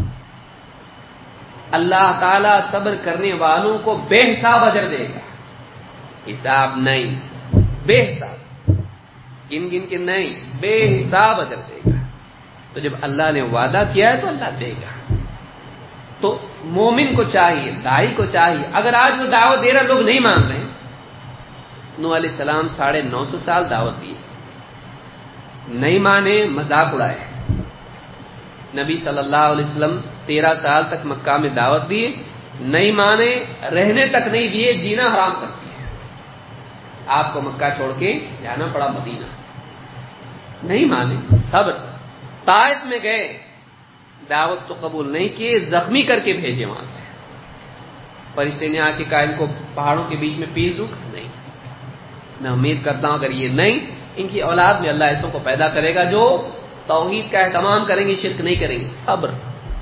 اللہ تعالی صبر کرنے والوں کو بے حساب اجر دے گا، حساب نہیں، بے حساب، گن گن کے نہیں، بے حساب اجر دے گا۔ تو جب اللہ نے وعدہ کیا ہے تو اللہ دے گا۔ تو مومن کو چاہیے، داعی کو چاہیے، اگر آج وہ دعوت دے رہا لوگ نہیں مان رہے، نوح علیہ السلام ساڑھے نو سو سال دعوت دی، نہیں مانے، مذاق اڑائے۔ نبی صلی اللہ علیہ وسلم تیرہ سال تک مکہ میں دعوت دی، نہیں مانے، رہنے تک نہیں دیے، جینا حرام کر دیا۔ آپ کو مکہ چھوڑ کے جانا پڑا مدینہ، نہیں مانے، صبر۔ طائف میں گئے، دعوت تو قبول نہیں کیے، زخمی کر کے بھیجے وہاں سے۔ فرشتے نے آ کے کہا ان کو پہاڑوں کے بیچ میں پیس دوں، نہیں۔ میں امید کرتا ہوں اگر یہ نہیں، ان کی اولاد میں اللہ ایسوں کو پیدا کرے گا جو توحید کا اہتمام کریں گے، شرک نہیں کریں گے۔ صبر،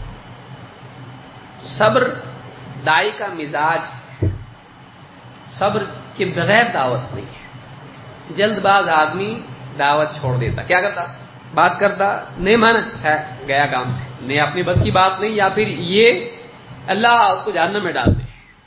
صبر داعی کا مزاج ہے، صبر کے بغیر دعوت نہیں ہے۔ جلد باز آدمی دعوت چھوڑ دیتا، کیا کرتا؟ بات کرتا، نہیں مانا ہے گیا کام سے، نہیں اپنی بس کی بات نہیں، یا پھر یہ اللہ اس کو جہنم میں ڈال دے۔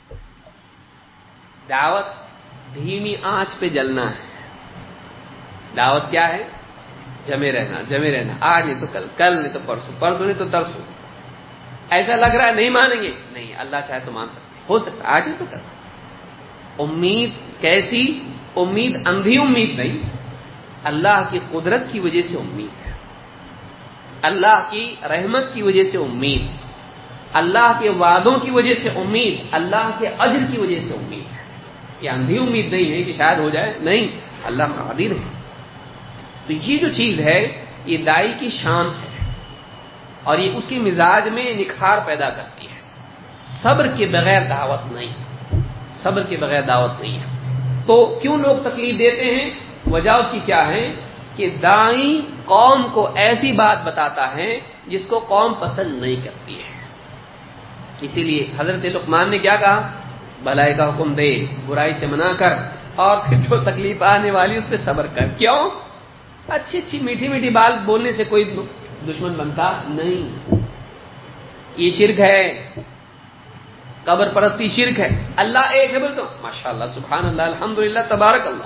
دعوت دھیمی آنچ پہ جلنا ہے۔ دعوت کیا ہے؟ جمے رہنا، جمے رہنا، آج نہیں تو کل، کل نہیں تو پرسوں، پرسوں نہیں تو ترسوں۔ ایسا لگ رہا ہے نہیں مانیں گے، نہیں اللہ چاہے تو مان سکتے، ہو سکتا آج نہیں تو کل۔ امید کیسی؟ امید اندھی امید نہیں، اللہ کی قدرت کی وجہ سے امید ہے، اللہ کی رحمت کی وجہ سے امید، اللہ کے وعدوں کی وجہ سے امید، اللہ کے اجر کی وجہ سے امید ہے۔ یہ اندھی امید نہیں ہے کہ شاید ہو جائے، نہیں، اللہ قادر ہے۔ تو یہ جو چیز ہے یہ داعی کی شان ہے، اور یہ اس کے مزاج میں نکھار پیدا کرتی ہے۔ صبر کے بغیر دعوت نہیں، صبر کے بغیر دعوت نہیں ہے۔ تو کیوں لوگ تکلیف دیتے ہیں؟ وجہ اس کی کیا ہے کہ داعی قوم کو ایسی بات بتاتا ہے جس کو قوم پسند نہیں کرتی ہے۔ اسی لیے حضرت لقمان نے کیا کہا؟ بھلائی کا حکم دے، برائی سے منع کر، اور پھر جو تکلیف آنے والی اس پہ صبر کر۔ کیوں؟ اچھی اچھی میٹھی میٹھی بات بولنے سے کوئی دشمن بنتا نہیں، یہ شرک ہے، قبر پرستی شرک ہے۔ اللہ ایک ہے بول تو ماشاءاللہ، سبحان اللہ، الحمدللہ، تبارک اللہ۔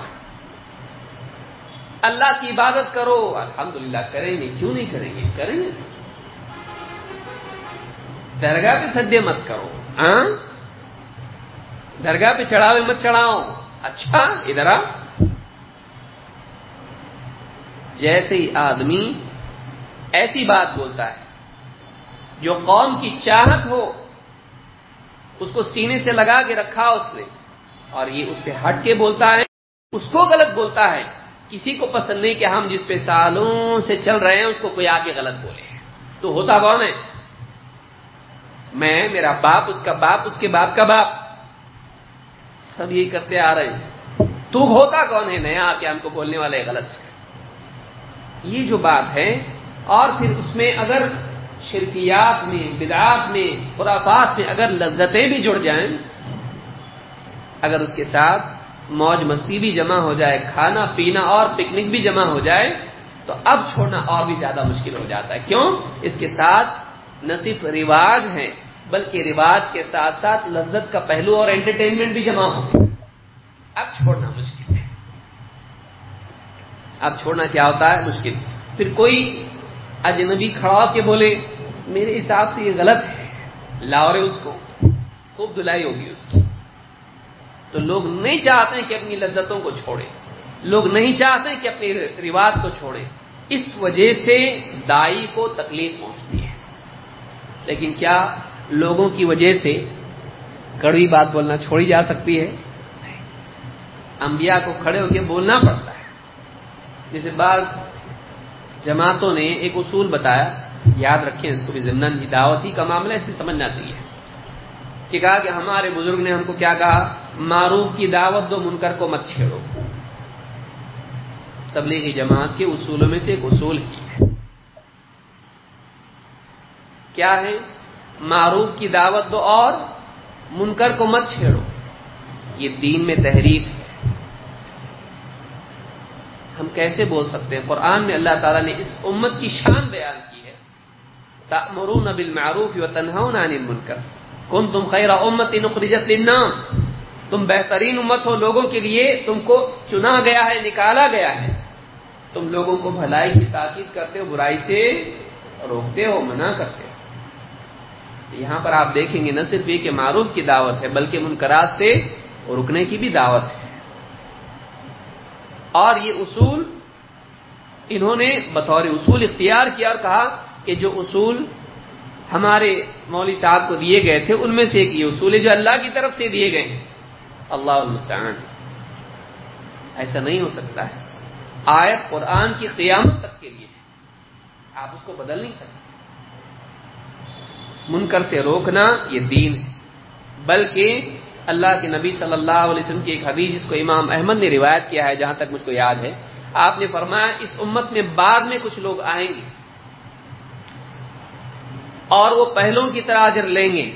اللہ کی عبادت کرو، الحمدللہ، کریں گے، کیوں نہیں کریں گے؟ کریں گے۔ درگاہ پہ سجدے مت کرو، ہاں، درگاہ پہ چڑھاوے مت چڑھاؤ، اچھا ادھر آ۔ جیسے ہی آدمی ایسی بات بولتا ہے جو قوم کی چاہت ہو، اس کو سینے سے لگا کے رکھا اس نے، اور یہ اس سے ہٹ کے بولتا ہے، اس کو غلط بولتا ہے۔ کسی کو پسند نہیں کہ ہم جس پہ سالوں سے چل رہے ہیں اس کو کوئی آ کے غلط بولے۔ تو ہوتا کون ہے؟ میں، میرا باپ، اس کا باپ، اس کے باپ کا باپ، سب یہی کرتے آ رہے ہیں۔ تو ہوتا کون ہے نیا آ کے ہم کو بولنے والے غلط سے؟ یہ جو بات ہے، اور پھر اس میں اگر شرکیات میں، بدعات میں، خرافات میں اگر لذتیں بھی جڑ جائیں، اگر اس کے ساتھ موج مستی بھی جمع ہو جائے، کھانا پینا اور پکنک بھی جمع ہو جائے، تو اب چھوڑنا اور بھی زیادہ مشکل ہو جاتا ہے۔ کیوں؟ اس کے ساتھ نہ صرف رواج ہے بلکہ رواج کے ساتھ ساتھ لذت کا پہلو اور انٹرٹینمنٹ بھی جمع ہو گیا، اب چھوڑنا مشکل ہے۔ اب چھوڑنا کیا ہوتا ہے؟ مشکل۔ پھر کوئی اجنبی کھڑا کے بولے میرے حساب سے یہ غلط ہے، لاؤ رے اس کو، خوب دھلائی ہوگی اس کی۔ تو لوگ نہیں چاہتے کہ اپنی لذتوں کو چھوڑے، لوگ نہیں چاہتے کہ اپنی رواج کو چھوڑیں، اس وجہ سے دائی کو تکلیف پہنچتی ہے۔ لیکن کیا لوگوں کی وجہ سے کڑوی بات بولنا چھوڑی جا سکتی ہے؟ نہیں، انبیاء کو کھڑے ہو کے بولنا پڑتا ہے۔ جیسے بعض جماعتوں نے ایک اصول بتایا، یاد رکھیں اس کو بھی، ضمن ہی دعوتی کا معاملہ اس لیے سمجھنا چاہیے کہ کہا کہ ہمارے بزرگ نے ہم کو کیا کہا، معروف کی دعوت دو، منکر کو مت چھیڑو۔ تبلیغی جماعت کے اصولوں میں سے ایک اصول ہی ہے، کیا ہے؟ معروف کی دعوت دو اور منکر کو مت چھیڑو۔ یہ دین میں تحریف ہے۔ ہم کیسے بول سکتے ہیں؟ قرآن میں اللہ تعالیٰ نے اس امت کی شان بیان کی ہے، تأمرون بالمعروف وتنہون عن المنکر کنتم خیر امۃ اخرجت للناس، تم بہترین امت ہو لوگوں کے لیے، تم کو چنا گیا ہے، نکالا گیا ہے، تم لوگوں کو بھلائی کی تاکید کرتے ہو، برائی سے روکتے ہو، منع کرتے ہو۔ یہاں پر آپ دیکھیں گے نہ صرف یہ کہ معروف کی دعوت ہے، بلکہ منکرات سے رکنے کی بھی دعوت ہے۔ اور یہ اصول انہوں نے بطور اصول اختیار کیا اور کہا کہ جو اصول ہمارے مولوی صاحب کو دیے گئے تھے ان میں سے ایک یہ اصول ہے جو اللہ کی طرف سے دیے گئے ہیں۔ اللہ المستعان۔ ایسا نہیں ہو سکتا ہے، آیت قرآن کی قیامت تک کے لیے ہے، آپ اس کو بدل نہیں سکتے۔ منکر سے روکنا یہ دین ہے، بلکہ اللہ کے نبی صلی اللہ علیہ وسلم کی ایک حدیث جس کو امام احمد نے روایت کیا ہے، جہاں تک مجھ کو یاد ہے، آپ نے فرمایا اس امت میں بعد میں کچھ لوگ آئیں گے اور وہ پہلوں کی طرح اجر لیں گے۔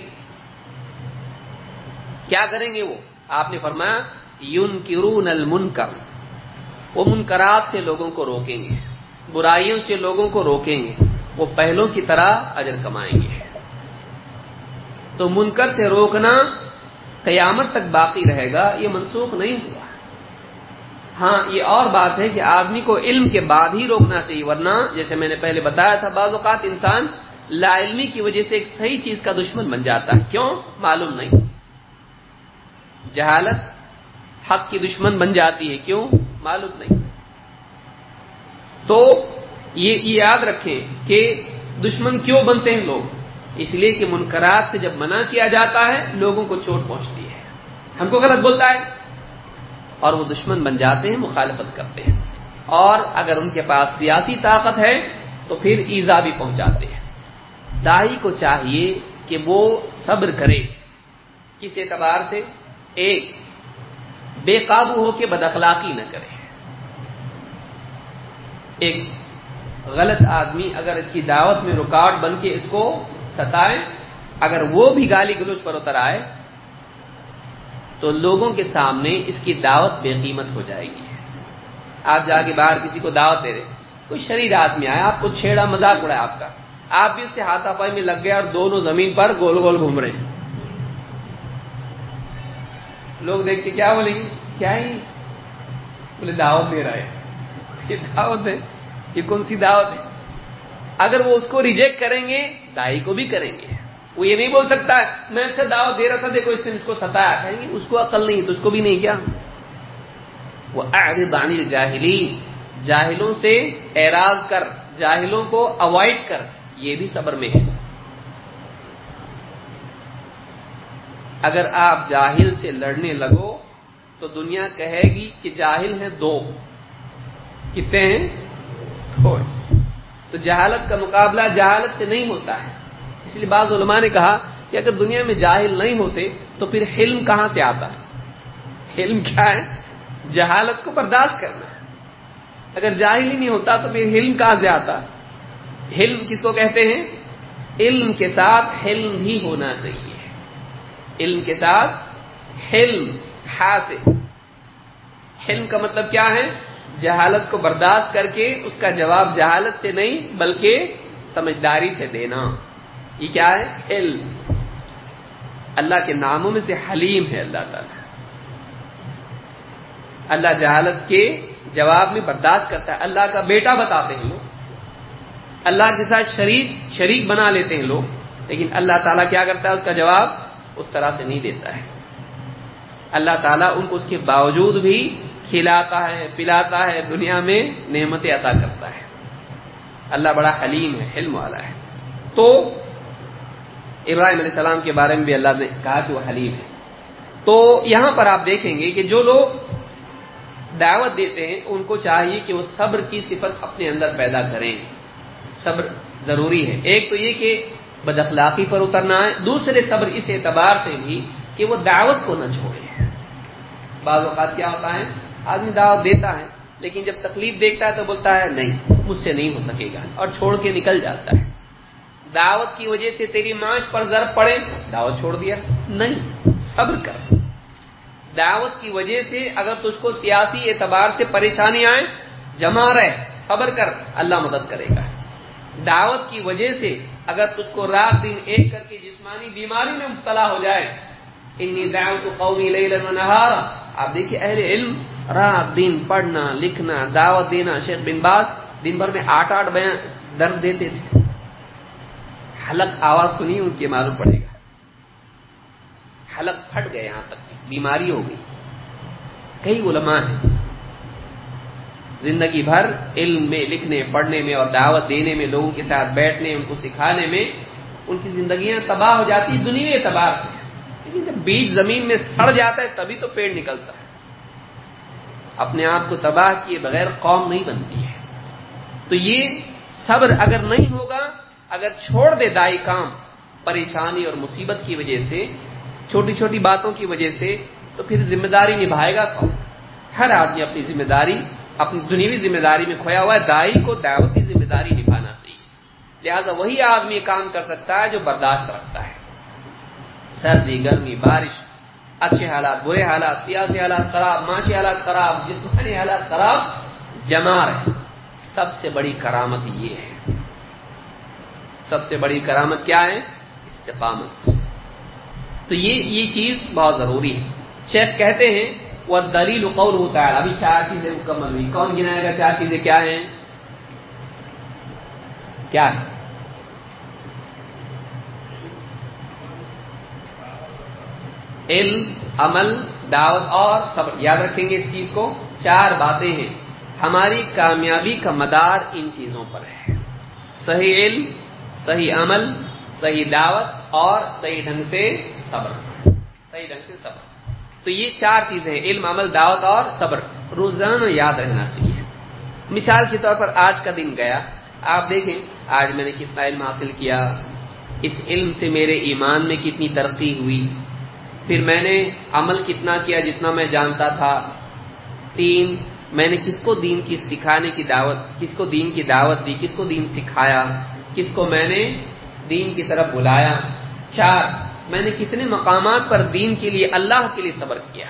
کیا کریں گے وہ؟ آپ نے فرمایا ينکرون المنکر، وہ منکرات سے لوگوں کو روکیں گے، برائیوں سے لوگوں کو روکیں گے، وہ پہلوں کی طرح اجر کمائیں گے۔ تو منکر سے روکنا قیامت تک باقی رہے گا، یہ منسوخ نہیں ہوا۔ ہاں یہ اور بات ہے کہ آدمی کو علم کے بعد ہی روکنا چاہیے، ورنہ جیسے میں نے پہلے بتایا تھا بعض اوقات انسان لا علمی کی وجہ سے ایک صحیح چیز کا دشمن بن جاتا ہے۔ کیوں؟ معلوم نہیں۔ جہالت حق کی دشمن بن جاتی ہے، کیوں؟ معلوم نہیں۔ تو یہ یاد رکھیں کہ دشمن کیوں بنتے ہیں لوگ؟ اس لیے کہ منکرات سے جب منع کیا جاتا ہے لوگوں کو چوٹ پہنچتی ہے، ہم کو غلط بولتا ہے اور وہ دشمن بن جاتے ہیں، مخالفت کرتے ہیں، اور اگر ان کے پاس سیاسی طاقت ہے تو پھر ایذا بھی پہنچاتے ہیں۔ داعی کو چاہیے کہ وہ صبر کرے، کس اعتبار سے؟ ایک، بے قابو ہو کے بد اخلاقی نہ کرے۔ ایک غلط آدمی اگر اس کی دعوت میں رکاوٹ بن کے اس کو ستائے، اگر وہ بھی گالی گلوچ پر اتر آئے تو لوگوں کے سامنے اس کی دعوت بے قیمت ہو جائے گی۔ آپ جا کے باہر کسی کو دعوت دے رہے، کوئی شریر آدمی آیا، آپ کو چھیڑا، مذاق اڑایا آپ کا، آپ بھی اس سے ہاتھا پائی میں لگ گئے اور دونوں زمین پر گول گول گھوم رہے ہیں، لوگ دیکھ کے کیا بولیں گے؟ کیا ہی بولے دعوت دے رہا ہے، یہ دعوت ہے، یہ کون سی دعوت ہے؟ اگر وہ اس کو ریجیکٹ کریں گے دائی کو بھی کریں گے۔ وہ یہ نہیں بول سکتا ہے میں اچھا دعوت دے رہا تھا، دیکھو اس نے اس کو ستایا، کہیں گے اس کو عقل نہیں تو اس کو بھی نہیں کیا؟ وہ اعرض عن الجاہلین، جاہلوں سے اعراض کر، جاہلوں کو اوائڈ کر، یہ بھی صبر میں ہے۔ اگر آپ جاہل سے لڑنے لگو تو دنیا کہے گی کہ جاہل ہیں دو، کتنے ہیں؟ دو۔ تو جہالت کا مقابلہ جہالت سے نہیں ہوتا ہے۔ اس لیے بعض علماء نے کہا کہ اگر دنیا میں جاہل نہیں ہوتے تو پھر حلم کہاں سے آتا؟ حلم کیا ہے؟ جہالت کو برداشت کرنا۔ اگر جاہل ہی نہیں ہوتا تو پھر حلم کہاں سے آتا؟ حلم کس کو کہتے ہیں؟ علم کے ساتھ حلم بھی ہونا چاہیے۔ علم کے ساتھ حلم، حاصل۔ حلم کا مطلب کیا ہے؟ جہالت کو برداشت کر کے اس کا جواب جہالت سے نہیں بلکہ سمجھداری سے دینا، یہ کیا ہے؟ علم۔ اللہ کے ناموں میں سے حلیم ہے اللہ تعالیٰ۔ اللہ جہالت کے جواب میں برداشت کرتا ہے۔ اللہ کا بیٹا بتاتے ہیں لوگ، اللہ کے ساتھ شریک شریک بنا لیتے ہیں لوگ، لیکن اللہ تعالیٰ کیا کرتا ہے؟ اس کا جواب اس طرح سے نہیں دیتا ہے۔ اللہ تعالیٰ ان کو اس کے باوجود بھی کھلاتا ہے، پلاتا ہے، دنیا میں نعمتیں عطا کرتا ہے۔ اللہ بڑا حلیم ہے، حلم والا ہے۔ تو ابراہیم علیہ السلام کے بارے میں بھی اللہ نے کہا کہ وہ حلیم ہے۔ تو یہاں پر آپ دیکھیں گے کہ جو لوگ دعوت دیتے ہیں ان کو چاہیے کہ وہ صبر کی صفت اپنے اندر پیدا کریں۔ صبر ضروری ہے۔ ایک تو یہ کہ بد اخلاقی پر اترنا ہے، دوسرے صبر اس اعتبار سے بھی کہ وہ دعوت کو نہ چھوڑے۔ بعض اوقات کیا ہوتا ہے، آدمی دعوت دیتا ہے لیکن جب تکلیف دیکھتا ہے تو بولتا ہے نہیں مجھ سے نہیں ہو سکے گا اور چھوڑ کے نکل جاتا ہے۔ دعوت کی وجہ سے تیری معاش پر ضرب پڑے، دعوت چھوڑ دیا؟ نہیں، صبر کر۔ دعوت کی وجہ سے اگر تجھ کو سیاسی اعتبار سے پریشانی آئے، جمع رہ، صبر کر، اللہ مدد کرے گا۔ دعوت کی وجہ سے اگر تجھ کو رات دن ایک کر کے جسمانی بیماری میں مبتلا ہو جائے، انی دعوت قومی لیلا ونہارا، آپ دیکھیے اہل علم رات دن پڑھنا لکھنا دعوت دینا، شیخ بن باز دن بھر میں آٹھ آٹھ بیان درس دیتے تھے، حلق آواز سنی ان کے معلوم پڑے گا، حلق پھٹ گئے، یہاں تک بیماری ہو گئی۔ کئی علماء ہیں زندگی بھر علم میں، لکھنے پڑھنے میں اور دعوت دینے میں، لوگوں کے ساتھ بیٹھنے، ان کو سکھانے میں ان کی زندگیاں تباہ ہو جاتی دنیوی اعتبار سے، لیکن جب بیج زمین میں سڑ جاتا ہے تبھی تو پیڑ نکلتا ہے۔ اپنے آپ کو تباہ کیے بغیر قوم نہیں بنتی ہے۔ تو یہ صبر اگر نہیں ہوگا، اگر چھوڑ دے دائی کام پریشانی اور مصیبت کی وجہ سے، چھوٹی چھوٹی باتوں کی وجہ سے، تو پھر ذمہ داری نبھائے گا کون؟ ہر آدمی اپنی ذمہ داری، اپنی دنیوی ذمہ داری میں کھویا ہوا ہے۔ دائی کو دعوتی ذمہ داری نبھانا چاہیے، لہذا وہی آدمی کام کر سکتا ہے جو برداشت رکھتا ہے۔ سردی، گرمی، بارش، اچھے حالات، برے حالات، سیاسی حالات خراب، معاشی حالات خراب، جسمانی حالات خراب، جمع رہے۔ سب سے بڑی کرامت یہ ہے، سب سے بڑی کرامت کیا ہے؟ استقامت۔ تو یہ یہ چیز بہت ضروری ہے۔ شیخ کہتے ہیں وَالدَّلِيلُ قَوْلُهُ تَعَالَى، ابھی چار چیزیں مکمل ہوئی، کون گنائے گا چار چیزیں کیا ہیں؟ کیا ہے؟ علم، عمل، دعوت اور صبر۔ یاد رکھیں گے اس چیز کو، چار باتیں ہیں، ہماری کامیابی کا مدار ان چیزوں پر ہے۔ صحیح علم، صحیح عمل، صحیح دعوت اور صحیح ڈھنگ سے صبر، صحیح ڈھنگ سے صبر۔ تو یہ چار چیزیں ہیں، علم، عمل، دعوت اور صبر، روزانہ یاد رہنا چاہیے۔ مثال کے طور پر آج کا دن گیا، آپ دیکھیں آج میں نے کتنا علم حاصل کیا، اس علم سے میرے ایمان میں کتنی ترقی ہوئی، پھر میں نے عمل کتنا کیا جتنا میں جانتا تھا، تین میں نے کس کو دین کی سکھانے کی دعوت، کس کو دین کی دعوت دی، کس کو دین سکھایا، کس کو میں نے دین کی طرف بلایا، چار میں نے کتنے مقامات پر دین کے لیے، اللہ کے لیے صبر کیا۔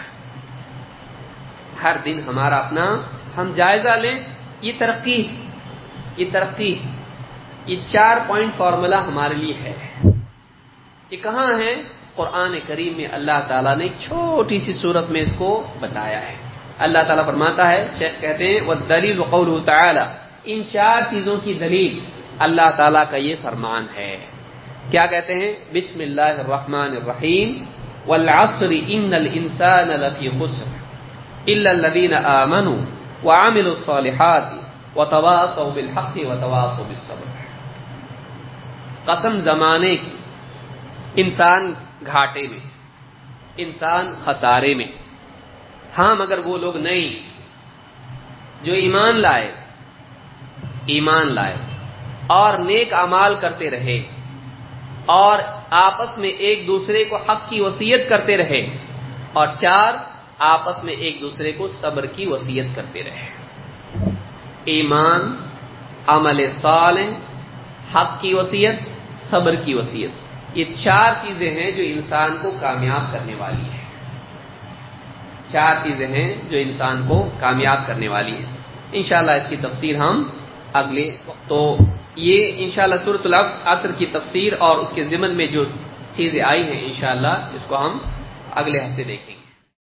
ہر دن ہمارا اپنا ہم جائزہ لیں، یہ ترقی، یہ ترقی، یہ چار پوائنٹ فارمولا ہمارے لیے ہے۔ یہ کہاں ہے؟ قرآن کریم میں اللہ تعالیٰ نے چھوٹی سی صورت میں اس کو بتایا ہے۔ اللہ تعالیٰ فرماتا ہے، شیخ کہتے ہیں وَالدَّلِيلُ قَوْلُهُ تَعَالَى، ان چار چیزوں کی دلیل اللہ تعالیٰ کا یہ فرمان ہے۔ کیا کہتے ہیں؟ بسم اللہ الرحمن الرحیم، والعصر ان الانسان لفی خسر الا الذین آمنوا وعملوا الصالحات وتواصوا بالحق وتواصوا بالصبر۔ قسم زمانے کی، انسان گھاٹے میں، انسان خسارے میں، ہاں مگر وہ لوگ نہیں جو ایمان لائے، ایمان لائے اور نیک اعمال کرتے رہے اور آپس میں ایک دوسرے کو حق کی وصیت کرتے رہے، اور چار آپس میں ایک دوسرے کو صبر کی وصیت کرتے رہے۔ ایمان، عمل صالح، حق کی وصیت، صبر کی وصیت، یہ چار چیزیں ہیں جو انسان کو کامیاب کرنے والی ہے، چار چیزیں ہیں جو انسان کو کامیاب کرنے والی ہے۔ انشاءاللہ اس کی تفسیر ہم اگلے، تو یہ انشاءاللہ سورۃ العصر کی تفسیر اور اس کے ضمن میں جو چیزیں آئی ہیں انشاءاللہ اس کو ہم اگلے ہفتے دیکھیں گے۔